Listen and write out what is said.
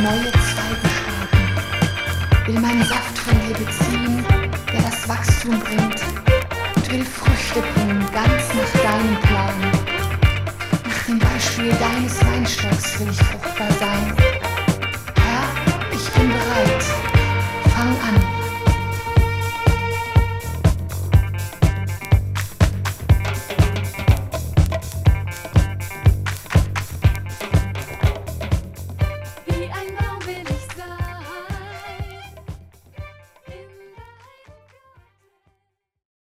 neue Zweige starten, will meinen Saft von dir beziehen, der das Wachstum bringt, und will Früchte bringen, ganz nach deinem Plan. Nach dem Beispiel deines Weinstocks will ich